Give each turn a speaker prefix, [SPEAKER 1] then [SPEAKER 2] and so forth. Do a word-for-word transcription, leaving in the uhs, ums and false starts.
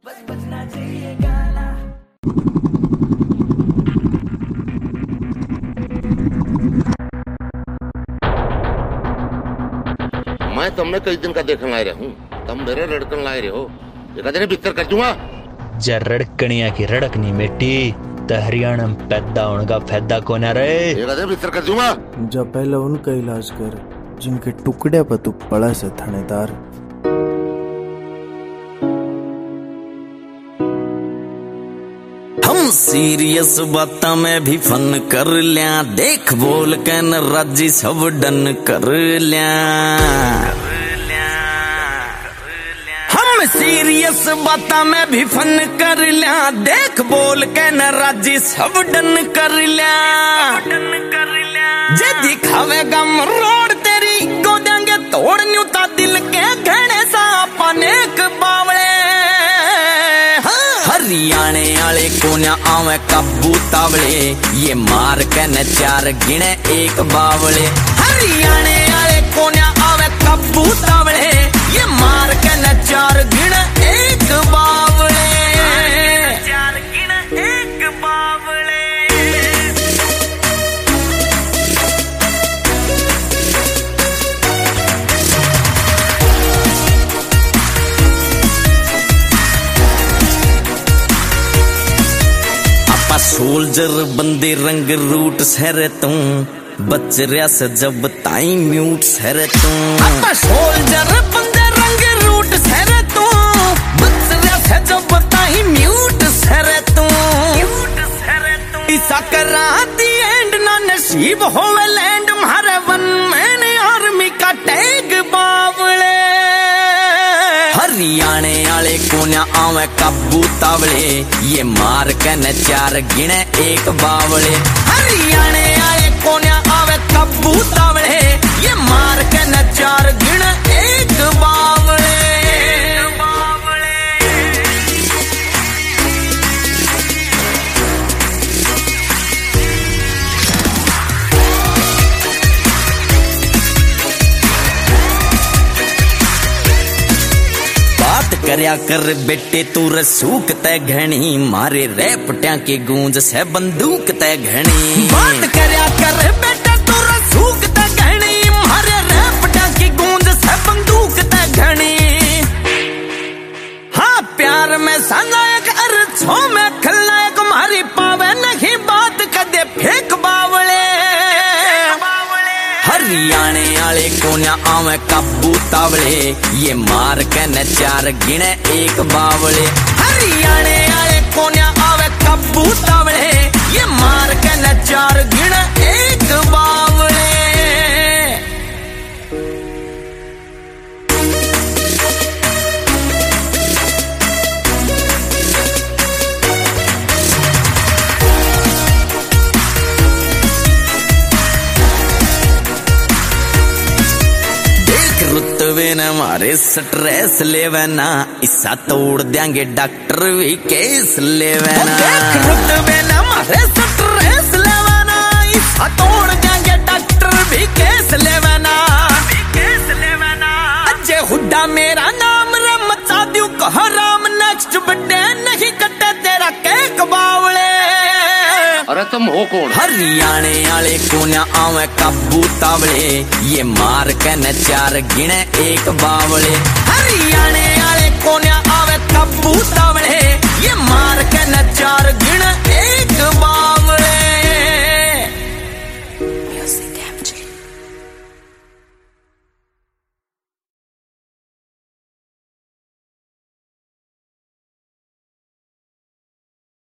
[SPEAKER 1] बस बजना चाहिए गाना।
[SPEAKER 2] मैं तुमने कई दिन का देखने लाए रहा हूँ, तुम मेरे लड़कन लाए रहे हो, ये कहते बिस्तर कर दूंगा।
[SPEAKER 3] जा रड़कनिया की रड़कनी मिट्टी हरियाणा में पैदा होने का फायदा कौन है रे?
[SPEAKER 2] ये कहते बिस्तर कर दूंगा।
[SPEAKER 4] जा पहले उनका इलाज कर जिनके टुकड़े पर तू पड़ा से थानेदार।
[SPEAKER 5] हम सीरियस बाता में भी फन कर लिया, देख बोल के न राजी सब डन कर लिया। हम सीरियस बाता में भी फन कर लिया, देख बोल के न राजी सब डन कर लिया। जे दिखावेगा मरोड़ तेरी को देंगे तोड़ न्यूता दिल के घने सा पनेक बावले। हरियाणे आले कोन्या आवे काबू तावले, ये मार के न चार गिने एक बावले। हरियाणे आले कोन्या आवे काबू तावले, ये मार के न चार गिने एक बावले। चार गिने एक बावले। सोल्जर बंदे रंग रूट सर तू बच रहा से जब ताई म्यूट सर तू। सोल्जर बंदे रंग रूट सर तू बच रहा से जब ताई म्यूट सर तू। ऐसा करा दी एंड ना नसीब होवे लैंड मारे वन मैंने आर्मी का टैग बावले। हरियाणे आले कोन्या आवे काबू तावले, ये मार के न चार गिने एक बावले। हरियाणे आले कोन्या आवे काबू तावले, ये मार के न चार गिने एक बावले। करया कर बेटे तू रसूक तय घनी, मारे रैपट्या की गूंज से बंदूक तय घनी। बात करया कर बेटे तू रसूक तय घनी, मारे रैपट्या की गूंज से बंदूक तय घनी। हाँ प्यार में सनायक अर्छों में खलनायक, मारी पावे नहीं बात कदे फेंक बावले। हरियाणे आले कोन्या आवे काबू तावले, ये मार के न चार गिने एक बावले। हरियाणे आले कोन्या आवे काबू तावले, ये मार के न चार गिने एक बावले। रुतवे न मारे स्ट्रेस लेवे ना, इसा तोड़ देंगे डॉक्टर भी केस लेवे ना। रुतवे न मारे स्ट्रेस लेवे ना, इसा तोड़ देंगे डॉक्टर भी केस लेवे ना। अजय हुड्डा मेरा नाम रे मचा दियो कह राम, नेक्स्ट बर्थडे नहीं कटे तेरा केक बावले।
[SPEAKER 2] अरे तुम हो कौन?
[SPEAKER 5] हरियाणे आले कोन्या आवे काबू तावले, ये मार के न चार गिने एक बावले। हरियाणे आले कोन्या आवे काबू तावले।